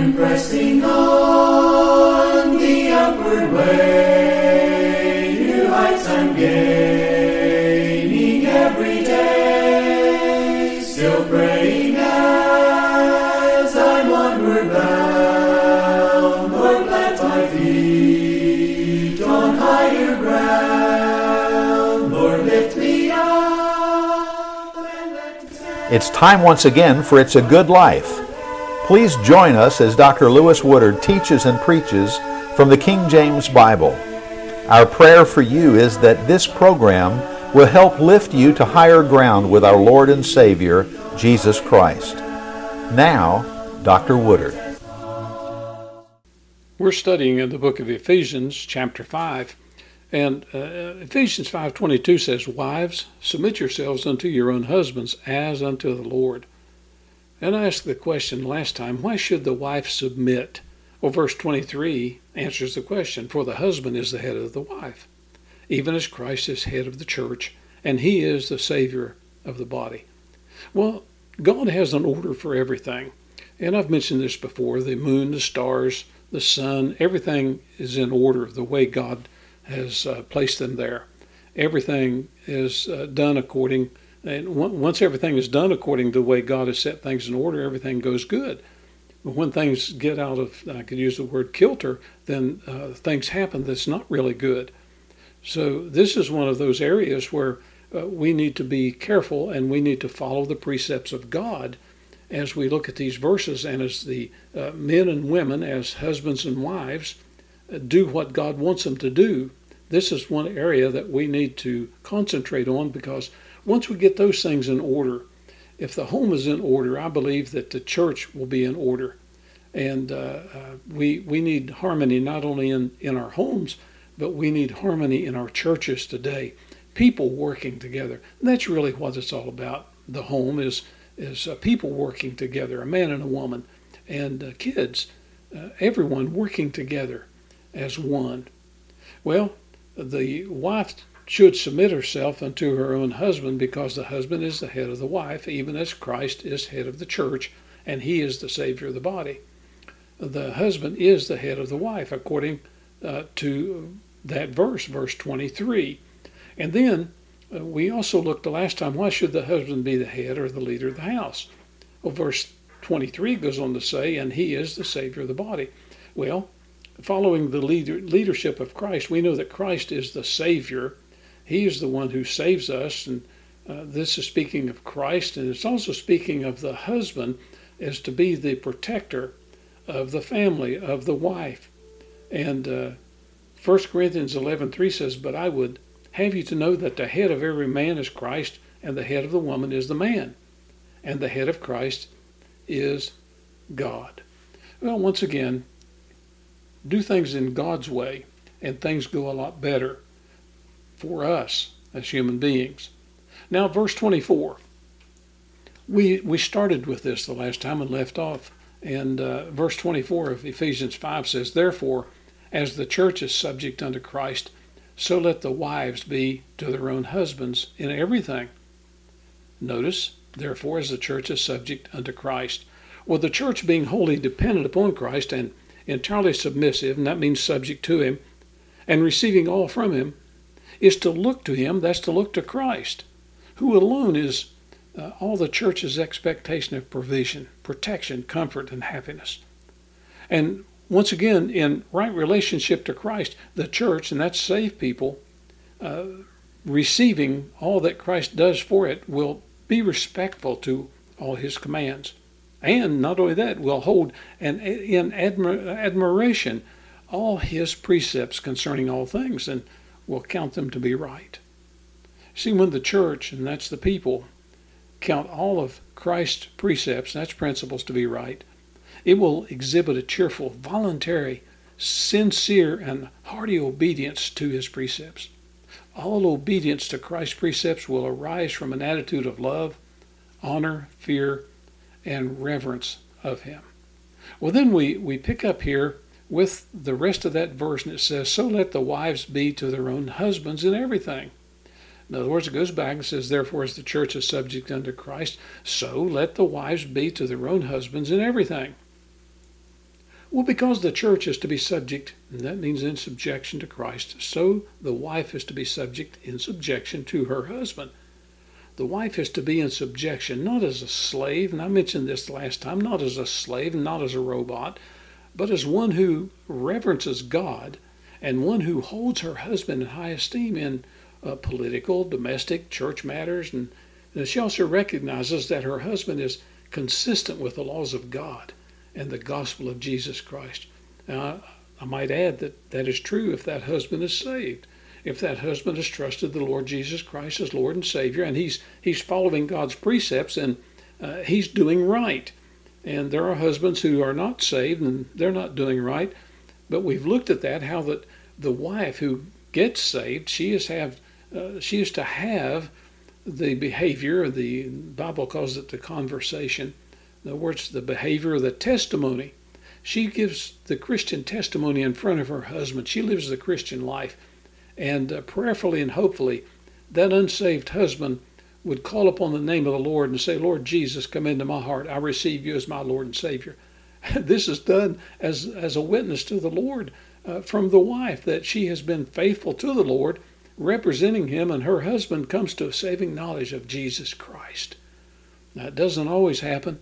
pressing on the upward way, new heights I'm gaining every day, still praying as I'm onward bound. Lord, plant my feet on higher ground. Lord, lift me up and let me stand. It's time once again for It's a Good Life. Please join us as Dr. Lewis Woodard teaches and preaches from the King James Bible. Our prayer for you is that this program will help lift you to higher ground with our Lord and Savior, Jesus Christ. Now, Dr. Woodard. We're studying in the book of Ephesians, chapter 5. And Ephesians 5:22 says, "Wives, submit yourselves unto your own husbands as unto the Lord." And I asked the question last time, why should the wife submit? Well, verse 23 answers the question, for the husband is the head of the wife, even as Christ is head of the church, and he is the Savior of the body. Well, God has an order for everything. And I've mentioned this before, the moon, the stars, the sun, everything is in order the way God has placed them there. Everything is done according. And once everything is done according to the way God has set things in order, everything goes good. But when things get out of, I could use the word kilter, then things happen that's not really good. So this is one of those areas where we need to be careful and we need to follow the precepts of God as we look at these verses, and as the men and women, as husbands and wives, do what God wants them to do. This is one area that we need to concentrate on, because once we get those things in order, if the home is in order, I believe that the church will be in order. And we need harmony not only in our homes, but we need harmony in our churches today. People working together. And that's really what it's all about. The home is people working together, a man and a woman, and kids, everyone working together as one. Well, the wife should submit herself unto her own husband, because the husband is the head of the wife, even as Christ is head of the church, and he is the Savior of the body. The husband is the head of the wife, according to that verse 23. And then we also looked the last time, why should the husband be the head or the leader of the house? Well, verse 23 goes on to say, and he is the Savior of the body. Well, following the leadership of Christ, we know that Christ is the Savior. He is the one who saves us, and this is speaking of Christ, and it's also speaking of the husband as to be the protector of the family, of the wife. And 1 Corinthians 11:3 says, but I would have you to know that the head of every man is Christ, and the head of the woman is the man, and the head of Christ is God. Well, once again, do things in God's way, and things go a lot better for us as human beings. Now, verse 24. We started with this the last time and left off. And verse 24 of Ephesians 5 says, therefore, as the church is subject unto Christ, so let the wives be to their own husbands in everything. Notice, therefore, as the church is subject unto Christ. Well, the church being wholly dependent upon Christ and entirely submissive, and that means subject to him, and receiving all from him, is to look to him, that's to look to Christ, who alone is all the church's expectation of provision, protection, comfort, and happiness. And once again, in right relationship to Christ, the church, and that's saved people, receiving all that Christ does for it, will be respectful to all his commands. And not only that, will hold in admiration all his precepts concerning all things, and will count them to be right. See, when the church, and that's the people, count all of Christ's precepts, that's principles, to be right, it will exhibit a cheerful, voluntary, sincere, and hearty obedience to his precepts. All obedience to Christ's precepts will arise from an attitude of love, honor, fear, and reverence of him. Well, then we pick up here with the rest of that verse, and it says, so let the wives be to their own husbands in everything. In other words, it goes back and says, therefore, as the church is subject unto Christ, so let the wives be to their own husbands in everything. Well, because the church is to be subject, and that means in subjection to Christ, so the wife is to be subject in subjection to her husband. The wife is to be in subjection, not as a slave, and I mentioned this last time, not as a slave, not as a robot, but as one who reverences God and one who holds her husband in high esteem in political, domestic, church matters. And she also recognizes that her husband is consistent with the laws of God and the gospel of Jesus Christ. Now, I might add that that is true if that husband is saved. If that husband has trusted the Lord Jesus Christ as Lord and Savior, and he's following God's precepts, and he's doing right. And there are husbands who are not saved, and they're not doing right. But we've looked at that, how that the wife who gets saved, she is to have the behavior, the Bible calls it the conversation. In other words, the behavior, the testimony. She gives the Christian testimony in front of her husband. She lives the Christian life. And prayerfully and hopefully, that unsaved husband would call upon the name of the Lord and say, Lord Jesus, come into my heart. I receive you as my Lord and Savior. This is done as a witness to the Lord from the wife, that she has been faithful to the Lord, representing him, and her husband comes to a saving knowledge of Jesus Christ. Now, it doesn't always happen,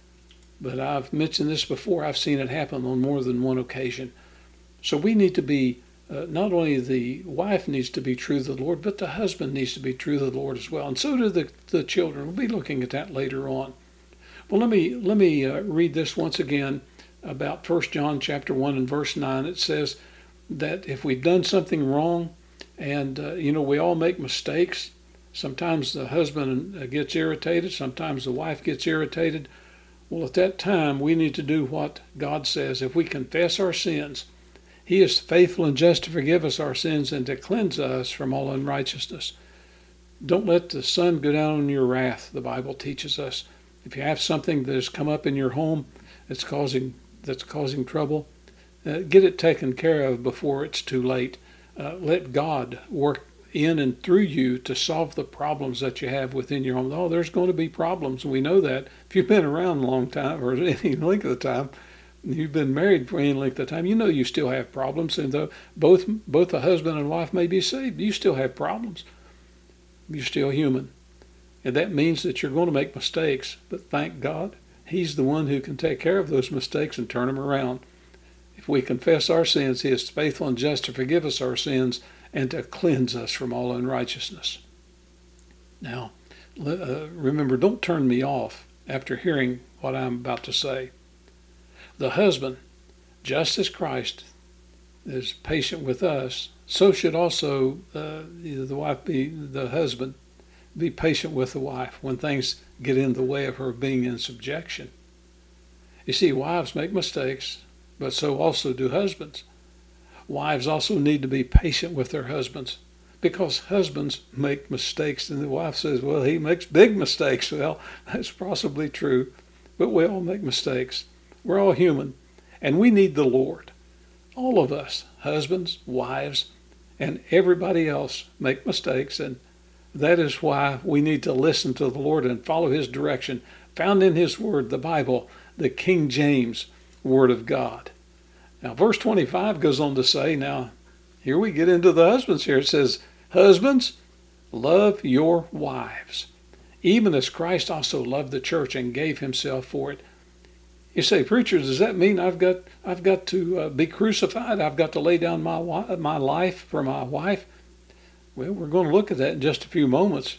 but I've mentioned this before. I've seen it happen on more than one occasion. So we need to be, not only the wife needs to be true to the Lord, but the husband needs to be true to the Lord as well. And so do the children. We'll be looking at that later on. Well, let me read this once again about 1 John chapter 1 and verse 9. It says that if we've done something wrong, and we all make mistakes. Sometimes the husband gets irritated. Sometimes the wife gets irritated. Well, at that time, we need to do what God says. If we confess our sins, He is faithful and just to forgive us our sins and to cleanse us from all unrighteousness. Don't let the sun go down on your wrath, the Bible teaches us. If you have something that has come up in your home that's causing trouble, get it taken care of before it's too late. Let God work in and through you to solve the problems that you have within your home. Oh, there's going to be problems, and we know that. If you've been around a long time, or any length of time, you've been married for any length of time, you know you still have problems. And though both the husband and wife may be saved, you still have problems. You're still human. And that means that you're going to make mistakes. But thank God, He's the one who can take care of those mistakes and turn them around. If we confess our sins, He is faithful and just to forgive us our sins and to cleanse us from all unrighteousness. Now, remember, don't turn me off after hearing what I'm about to say. The husband, just as Christ is patient with us, so should also the husband be patient with the wife when things get in the way of her being in subjection. You see, wives make mistakes, but so also do husbands. Wives also need to be patient with their husbands, because husbands make mistakes, and the wife says, well, he makes big mistakes. Well, that's possibly true, but we all make mistakes. We're all human, and we need the Lord. All of us, husbands, wives, and everybody else make mistakes, and that is why we need to listen to the Lord and follow His direction, found in His Word, the Bible, the King James Word of God. Now, verse 25 goes on to say, now, here we get into the husbands here. It says, husbands, love your wives, even as Christ also loved the church and gave Himself for it. You say, preacher, does that mean I've got to be crucified? I've got to lay down my life for my wife? Well, we're going to look at that in just a few moments.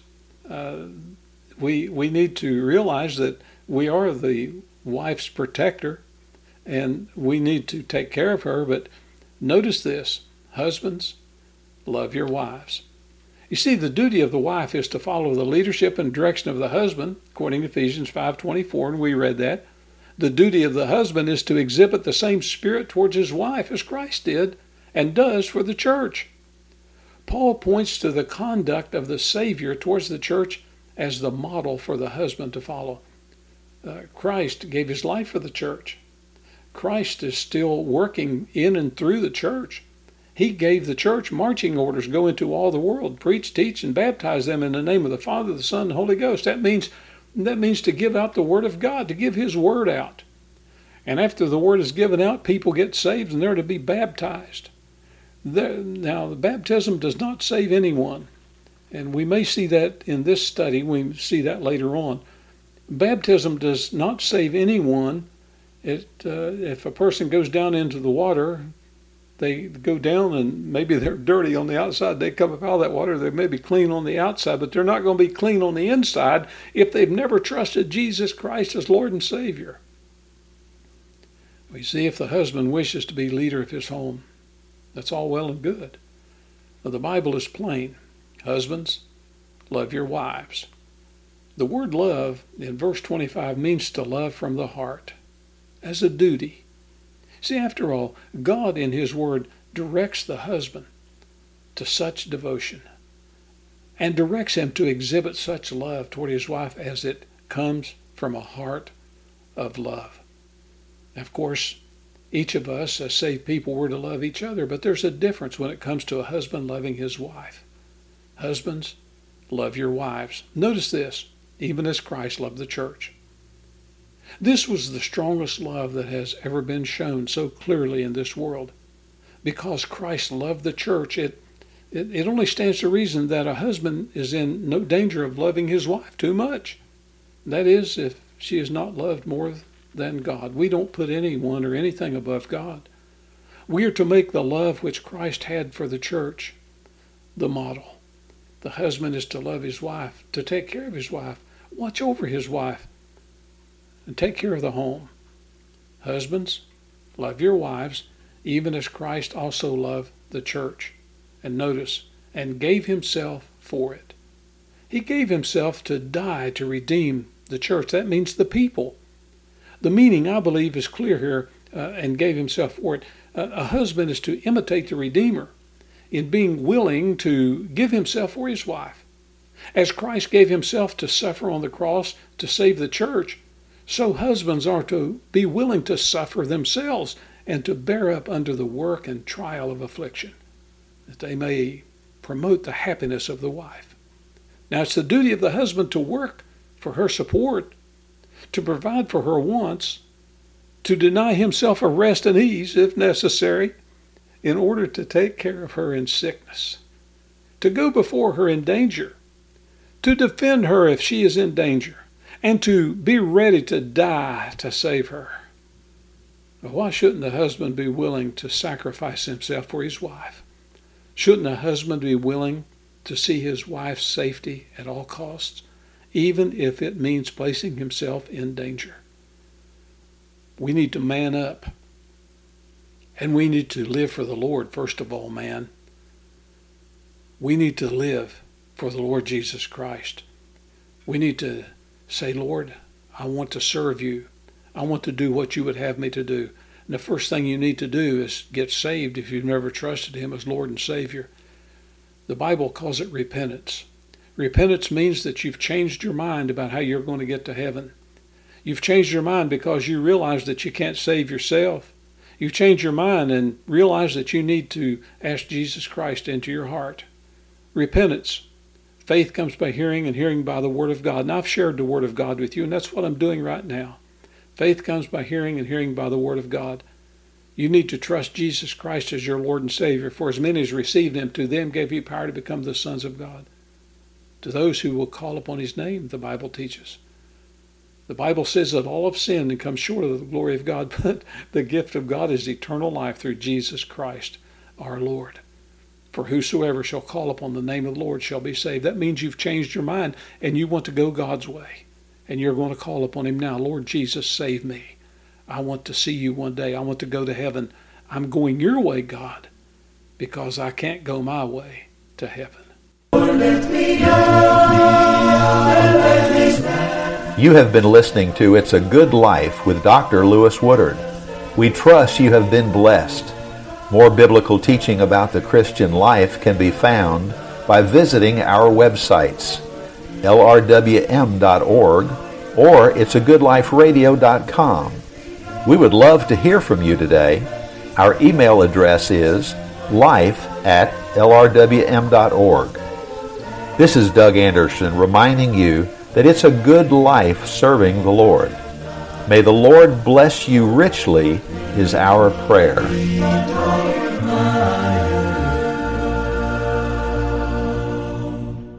We need to realize that we are the wife's protector, and we need to take care of her. But notice this, husbands, love your wives. You see, the duty of the wife is to follow the leadership and direction of the husband, according to Ephesians 5:24, and we read that. The duty of the husband is to exhibit the same spirit towards his wife as Christ did and does for the church. Paul points to the conduct of the Savior towards the church as the model for the husband to follow. Christ gave His life for the church. Christ is still working in and through the church. He gave the church marching orders, go into all the world, preach, teach, and baptize them in the name of the Father, the Son, and the Holy Ghost. That means to give out the Word of God, to give His Word out. And after the word is given out, people get saved and they're to be baptized. Now, the baptism does not save anyone. And we may see that in this study. We see that later on. Baptism does not save anyone. If a person goes down into the water, they go down and maybe they're dirty on the outside. They come up out of that water. They may be clean on the outside, but they're not going to be clean on the inside if they've never trusted Jesus Christ as Lord and Savior. We see if the husband wishes to be leader of his home, that's all well and good. But the Bible is plain. Husbands, love your wives. The word love in verse 25 means to love from the heart, as a duty. See, after all, God in His Word directs the husband to such devotion and directs him to exhibit such love toward his wife as it comes from a heart of love. Of course, each of us as saved people were to love each other, but there's a difference when it comes to a husband loving his wife. Husbands, love your wives. Notice this, even as Christ loved the church. This was the strongest love that has ever been shown so clearly in this world. Because Christ loved the church, it only stands to reason that a husband is in no danger of loving his wife too much. That is, if she is not loved more than God. We don't put anyone or anything above God. We are to make the love which Christ had for the church the model. The husband is to love his wife, to take care of his wife, watch over his wife, and take care of the home. Husbands, love your wives, even as Christ also loved the church. And notice, and gave himself for it. He gave himself to die to redeem the church. That means the people. The meaning, I believe, is clear here, and gave himself for it. A husband is to imitate the Redeemer in being willing to give himself for his wife. As Christ gave himself to suffer on the cross to save the church, so husbands are to be willing to suffer themselves and to bear up under the work and trial of affliction, that they may promote the happiness of the wife. Now, it's the duty of the husband to work for her support, to provide for her wants, to deny himself a rest and ease, if necessary, in order to take care of her in sickness, to go before her in danger, to defend her if she is in danger, and to be ready to die to save her. But why shouldn't the husband be willing to sacrifice himself for his wife? Shouldn't a husband be willing to see his wife's safety at all costs, even if it means placing himself in danger? We need to man up. And we need to live for the Lord, first of all, man. We need to live for the Lord Jesus Christ. We need to say, Lord, I want to serve you. I want to do what you would have me to do. And the first thing you need to do is get saved if you've never trusted him as Lord and Savior. The Bible calls it repentance. Repentance means that you've changed your mind about how you're going to get to heaven. You've changed your mind because you realize that you can't save yourself. You've changed your mind and realize that you need to ask Jesus Christ into your heart. Repentance. Faith comes by hearing, and hearing by the Word of God. And I've shared the Word of God with you, and that's what I'm doing right now. Faith comes by hearing, and hearing by the Word of God. You need to trust Jesus Christ as your Lord and Savior. For as many as received him, to them gave he power to become the sons of God. To those who will call upon his name, the Bible teaches. The Bible says that all have sinned and come short of the glory of God, but the gift of God is eternal life through Jesus Christ, our Lord. For whosoever shall call upon the name of the Lord shall be saved. That means you've changed your mind and you want to go God's way. And you're going to call upon him now. Lord Jesus, save me. I want to see you one day. I want to go to heaven. I'm going your way, God, because I can't go my way to heaven. Lord, lift me up and let me stand. You have been listening to It's a Good Life with Dr. Lewis Woodard. We trust you have been blessed. More biblical teaching about the Christian life can be found by visiting our websites, lrwm.org or it'sagoodliferadio.com. We would love to hear from you today. Our email address is life@lrwm.org. This is Doug Anderson reminding you that it's a good life serving the Lord. May the Lord bless you richly is our prayer.